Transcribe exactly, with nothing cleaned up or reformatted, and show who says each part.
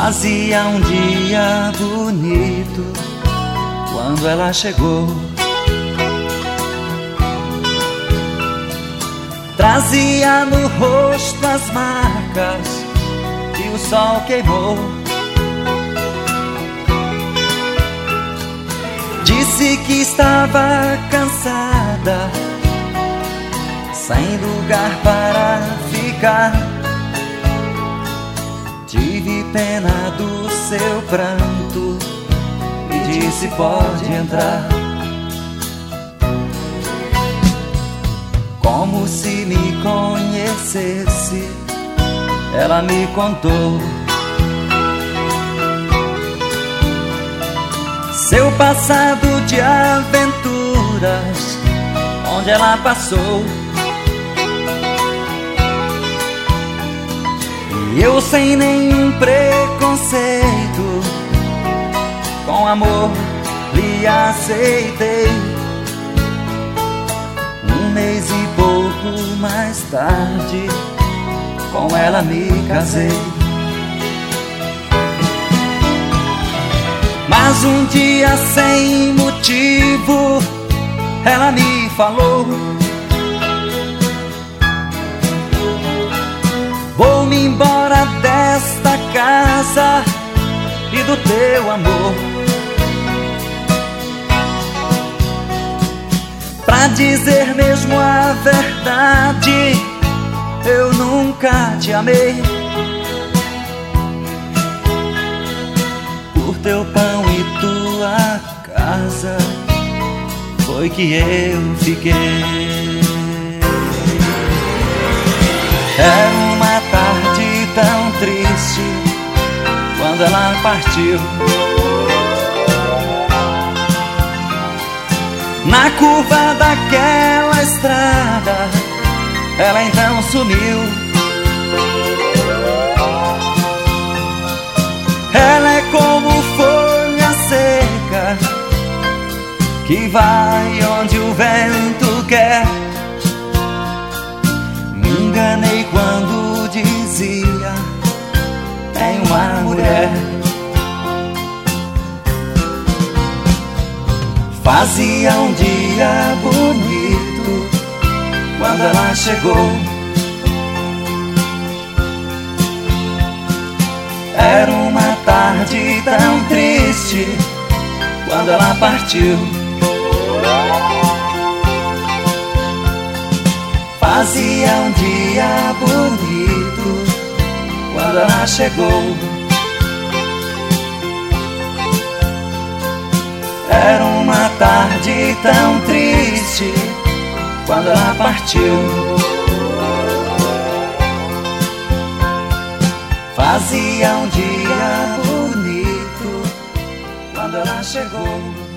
Speaker 1: Fazia um dia bonito quando ela chegou. Trazia no rosto as marcas que o sol queimou. Disse que estava cansada, sem lugar para ficar. Tive pena do seu pranto e disse: pode entrar. Como se me conhecesse, ela me contou seu passado de aventuras, onde ela passou. E eu, sem nenhum preconceito, com amor lhe aceitei. Um mês e pouco mais tarde, com ela me casei. Mas um dia, sem motivo, ela me falou: vou-me embora desta casa e do teu amor. Pra dizer mesmo a verdade, eu nunca te amei. Por teu pão e tua casa foi que eu fiquei. Era uma tarde tão triste quando ela partiu. Na curva daquela estrada, ela então sumiu. Ela é como folha seca que vai onde o vento quer. Me enganei quando dizia: tem uma mulher. Fazia um dia bonito quando ela chegou. Era uma tarde tão triste quando ela partiu. Fazia um dia bonito quando ela chegou. Era uma tarde tão triste quando ela partiu. Fazia um dia bonito quando ela chegou.